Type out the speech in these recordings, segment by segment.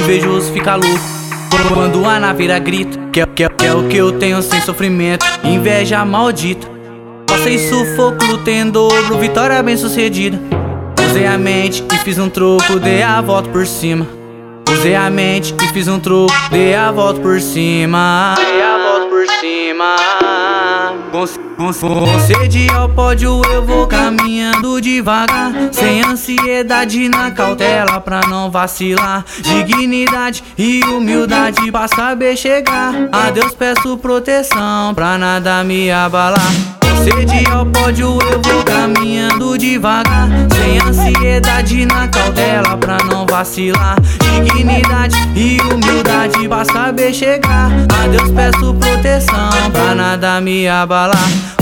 invejoso fica louco quando a naveira grita que é o que eu tenho sem sofrimento. Inveja maldita, passei sufoco, lutei em dobro, vitória bem sucedida. Usei a mente e fiz um troco, dei a volta por cima. Usei a mente e fiz um troco, dei a volta por cima. Dei a volta por cima. Com sede ao pódio eu vou caminhando devagar, sem ansiedade, na cautela pra não vacilar. Dignidade e humildade pra saber chegar. A Deus peço proteção pra nada me abalar. Sede ao pódio eu vou caminhando devagar, sem ansiedade, na cautela pra não vacilar. Dignidade e humildade pra saber chegar. A Deus peço proteção pra nada me abalar.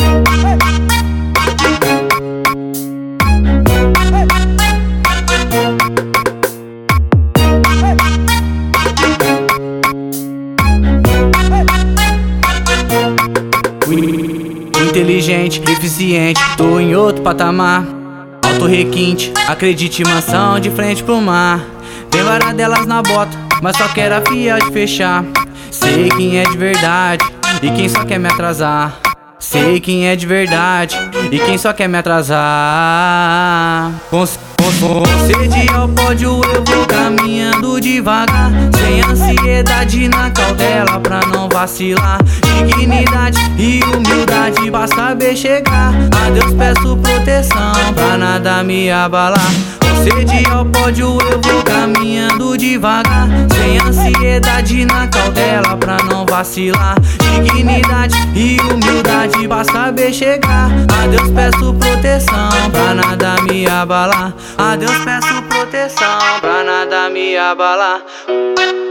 Inteligente, eficiente, tô em outro patamar. Alto requinte, acredite, mansão de frente pro mar. Tem várias delas na bota, mas só quero a fiel de fechar. Sei quem é de verdade e quem só quer me atrasar. Sei quem é de verdade e quem só quer me atrasar. Com sede ao pódio eu vou caminhando devagar, sem ansiedade, na cautela pra não vacilar. Dignidade e humildade pra saber chegar. A Deus peço proteção pra nada me abalar. Com sede ao pódio eu vou caminhando devagar, sem ansiedade, na cautela pra não vacilar. Dignidade e humildade pra saber chegar. A Deus peço proteção pra nada me abalar. A Deus peço proteção pra nada me abalar.